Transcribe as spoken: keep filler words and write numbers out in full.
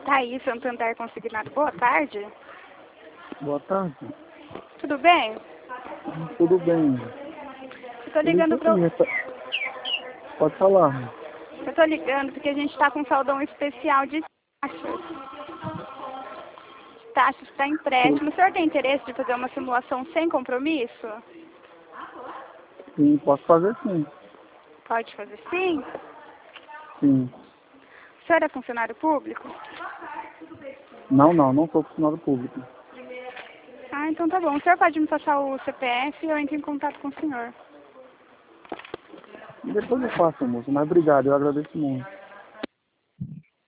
Thaís, Santander Consignado. Boa tarde. Boa tarde. Tudo bem? Tudo bem. Eu tô ligando pra... Pode falar. Eu tô ligando porque a gente tá com um saldão especial de taxas. Taxas para empréstimo. O senhor tem interesse de fazer uma simulação sem compromisso? Sim, posso fazer sim. Pode fazer sim? Sim. O senhor é funcionário público? Não, não, não sou funcionário público. Ah, então tá bom. O senhor pode me passar o C P F e eu entro em contato com o senhor. Depois eu faço, moço, mas obrigado, eu agradeço muito.